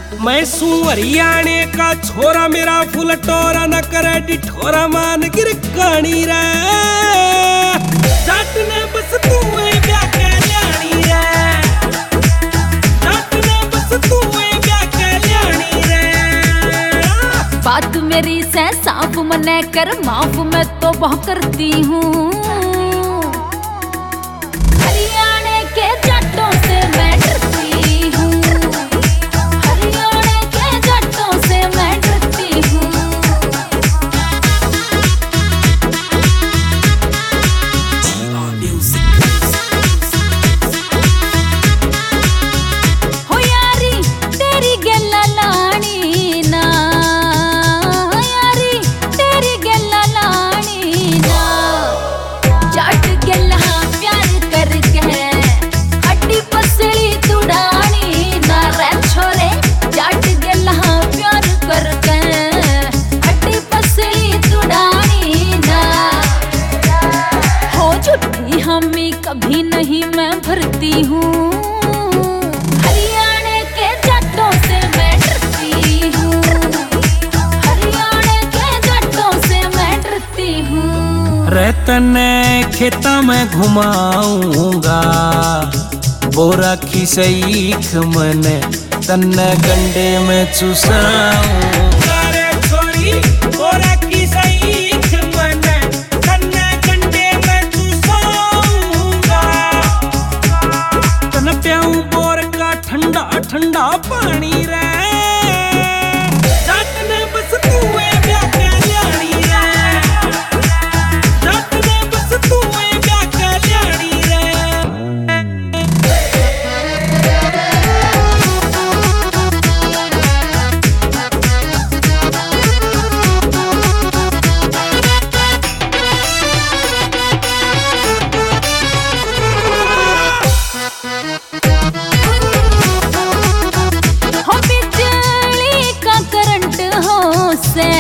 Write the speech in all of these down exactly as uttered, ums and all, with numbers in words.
मैं सू हरियाणे का छोरा, मेरा फुल टोरा न करे डिठोरा मान गिर कानी रे। जट ने बस तू ब्याह के ल्याणी रे, जट ने बस तू ब्याह के ल्याणी रे। बात मेरी से साफ मने कर माफ, मैं तो बहुत करती हूँ। हरियाणे के जट्टों से मैं डरती हूँ, हरियाणे के जट्टों से मैं डरती हूँ। हो यारी तेरी गल्ला लानी ना, यारी तेरी गल्ला लानी ना। जट गल्ला प्यार करके हड्डी पसली तुड़ानी ना रे छोरे। जट गल्ला प्यार करके हड्डी पसली तुड़ानी ना। हो झूठी हमी कभी नहीं मैं भरती हूँ, हरियाणे के जट्टों से मैं डरती हूँ, हरियाणे के जट्टों से मैं डरती हूँ। रे तने खेता में घुमाऊंगा, बोरा की सीख मने तन्ने गंडे में चुसाऊंगा। रे छोरी बोरा की सीख मने तन्ने गंडे में चुसाऊंगा। तन प्याऊं बोर का ठंडा ठंडा पानी रे। जट ने बस तू ब्याह के ल्याणी रे, जट ने बस तू ब्याह के ल्याणी रे। हो बिजली का करंट हो से,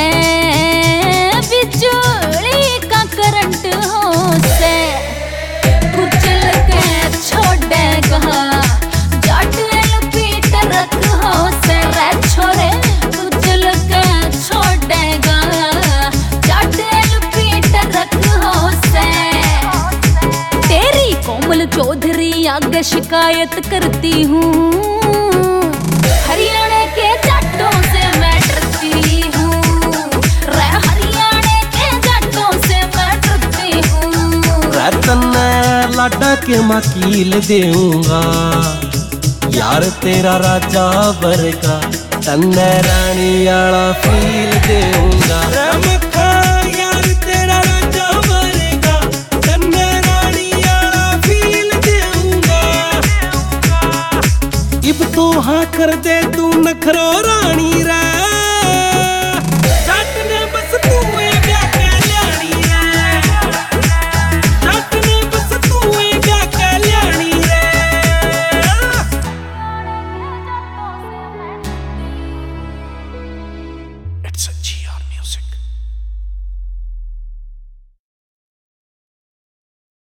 बिजली का करंट हो से कुचल के छोड़ेगा। जट एलपी ट्रक हो से रे छोरे, कुचल के छोड़ेगा। जट एलपी ट्रक हो से। तेरी कोमल चौधरी आगे शिकायत करती हूँ, हरियाणा के जट्टों से मैं डरती हूँ रे, हरियाणा के जट्टों से मैं डरती हूँ। रतन लाडा के मकील देऊंगा, यार तेरा राजा बरगा तन्ने रानी आला फील देऊंगा। रमखा यार तेरा राजा बरगा तन्ने रानी आला फील देऊंगा। इब तो हाँ कर दे तू नखरो रानी रे।